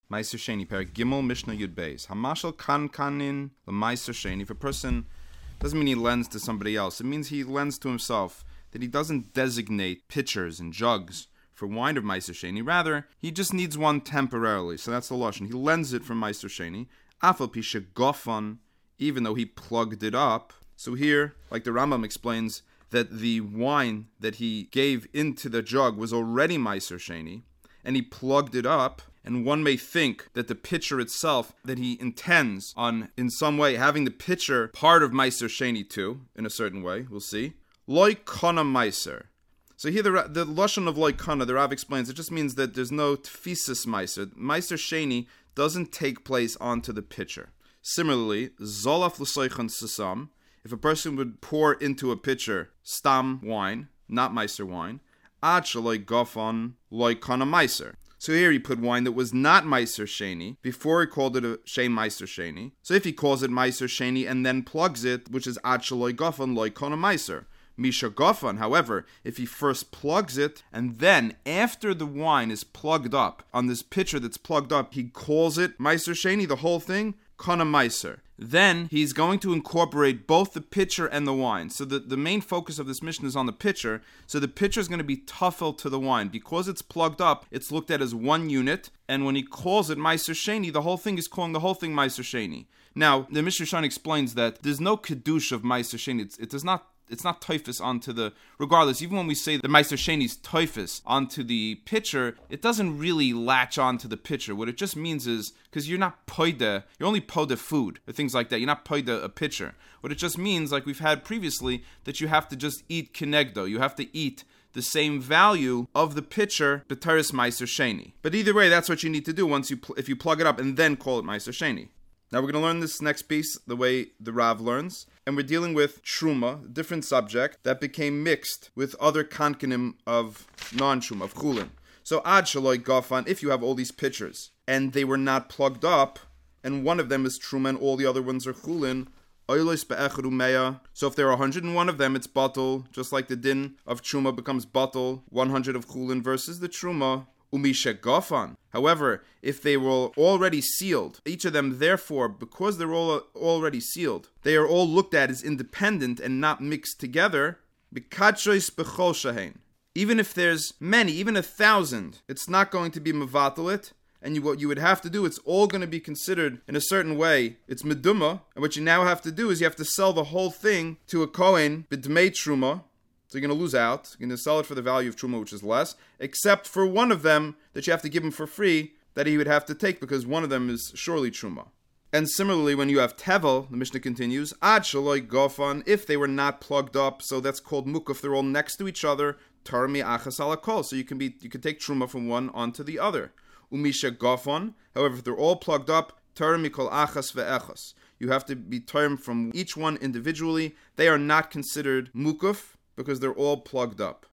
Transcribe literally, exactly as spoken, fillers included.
Meiser Sheni, Perek Gimel, Mishnah Yud Beis. Hamashal kan kanin l'Meiser Sheni. If a person doesn't mean he lends to somebody else, it means he lends to himself. That he doesn't designate pitchers and jugs for wine of Meiser Sheni. Rather, he just needs one temporarily. So that's the lashon. He lends it from Meiser Sheni. Afal pisha gofan, even though he plugged it up. So here, like the Rambam explains, that the wine that he gave into the jug was already Meiser Sheni, and he plugged it up. And one may think that the pitcher itself, that he intends on, in some way, having the pitcher part of Meiser Sheni too, in a certain way, we'll see. Loi kana Meiser. So here the the lashon of Loi kana, the Rav explains, it just means that there's no tfisis Meiser. Meiser Sheni doesn't take place onto the pitcher. Similarly, Zolaf l'soichon sasam, if a person would pour into a pitcher stam wine, not Meiser wine, ad shaloi gofon Loi kana Meiser. So here he put wine that was not Meiser Sheni, before he called it a Shem Meiser Sheni. So if he calls it Meiser Sheni and then plugs it, which is Ad Shaloi Gofan Loi Kana Meiser. Misha Gofan, however, if he first plugs it, and then after the wine is plugged up, on this pitcher that's plugged up, he calls it Meiser Sheni, the whole thing, Kana Meiser. Then he's going to incorporate both the pitcher and the wine. So the, the main focus of this mission is on the pitcher. So the pitcher is going to be tuffled to the wine. Because it's plugged up, it's looked at as one unit. And when he calls it Meiser Sheni, the whole thing is calling the whole thing Meiser Sheni. Now, the Mishnah Shan explains that there's no Kiddush of Meiser Sheni. It's, it does not It's not typhus onto the, regardless, even when we say the Meiser Sheni's typhus onto the pitcher, it doesn't really latch onto the pitcher. What it just means is, because you're not poida, you're only poida food, or things like that. You're not poida a pitcher. What it just means, like we've had previously, that you have to just eat kenegdo. You have to eat the same value of the pitcher, b'teres Meiser Sheni. But either way, that's what you need to do once you pl- if you plug it up and then call it Meiser Sheni. Now we're going to learn this next piece the way the Rav learns. And we're dealing with Truma, a different subject, that became mixed with other kankanim of non-Truma, of Chulin. So Ad Shaloi Gofan, if you have all these pitchers, and they were not plugged up, and one of them is Truma and all the other ones are Chulin, Oilos Be'echad Umeya. So if there are one hundred one of them, it's Batul, just like the din of Truma becomes Batul, one hundred of Chulin versus the Truma. Umisha Gofan. However, if they were already sealed, each of them, therefore, because they're all already sealed, they are all looked at as independent and not mixed together. B'kachois b'chol shahen. Even if there's many, even a thousand, it's not going to be mevatalit. And you, what you would have to do, it's all going to be considered in a certain way. It's meduma. And what you now have to do is you have to sell the whole thing to a kohen b'dmei truma. So you're going to lose out. You're going to sell it for the value of Truma, which is less, except for one of them that you have to give him for free that he would have to take because one of them is surely Truma. And similarly, when you have Tevel, the Mishnah continues, Ad Shaloi Gofan, if they were not plugged up, so that's called Mukaf, they're all next to each other, Tarmi Achas Alakol, so you can be you can take Truma from one onto the other. Umisha Gofan, however, if they're all plugged up, Tarmi Kol Achas Ve'echas. You have to be termed from each one individually. They are not considered Mukaf, because they're all plugged up.